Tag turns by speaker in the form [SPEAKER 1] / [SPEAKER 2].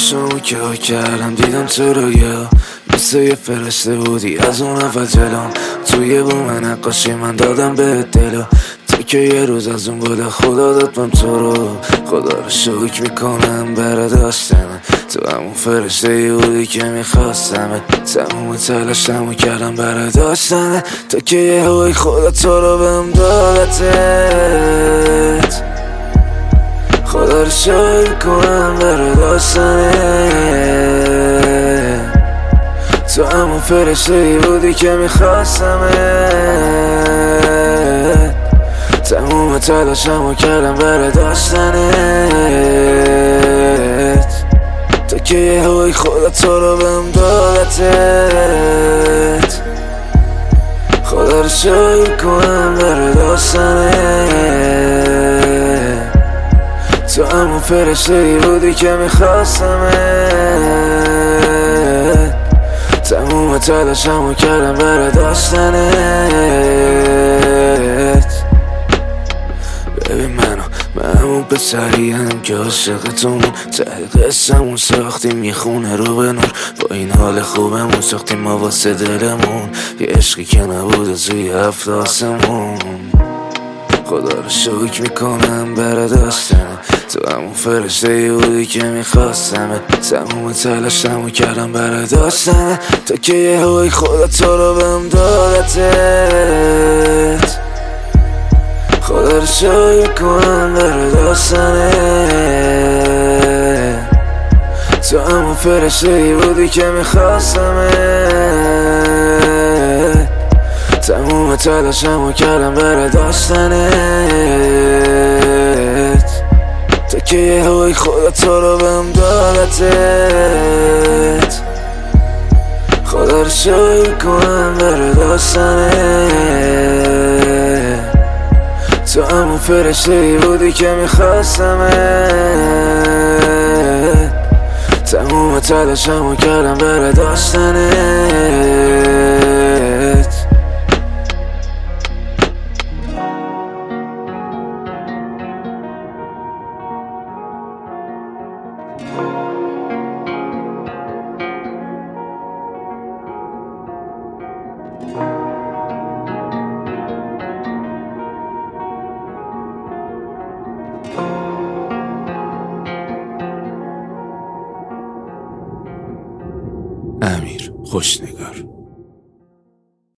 [SPEAKER 1] چشمو که کردم دیدم تو رو مثل یه فرشته بودی از اون اول جلوم توی بوم نقاشی من دادم به دلو تو که یه روز از اون بوده خدا داد من تو رو خدا رو شکر میکنم برا داشتم تو همون فرشته بودی که میخواستم تموم تلاشمو کردم برا داشتن تو که یه هوی خدا تو رو بهم دادتت خدا رو شکر کنم برا داشتنت تو همون فرشته بودی که میخواستمت تموم تلاشمو کردم برا داشتنت تو که یه هوی خدا تو رو بهم دادتت خدا رو شکر کنم برا داشتنت تو همون فرشته بودی که میخواستمت تموم تلاشمو کردم برا داشتنت ببین من همون پسریم که عاشقتون ته قصه‌مون ساختیم یه خونه رو به نور با این حال خوبمون ساختیم ما واسه دلمون یه عشقی که نبوده توی هفت آسمون خدا رو شکر میکنم برا داشتن تو همون فرشته بودی که میخواستم تموم تلاشمو کردم برا داشتن تو که یه هوی خدا تو رو بهم دادتت خدا رو شکر کنم برا داشتنت تو همون فرشته بودی که میخواستم تموم تلاشمو کردم برا داشتنت تو که یه هوی خدا تو رو بهم دادتت خدا رو شکر کنم برا داشتنت تو همون فرشته بودی که میخواستمت تموم تلاشمو کردم برا داشتنت امیر خوشنگار.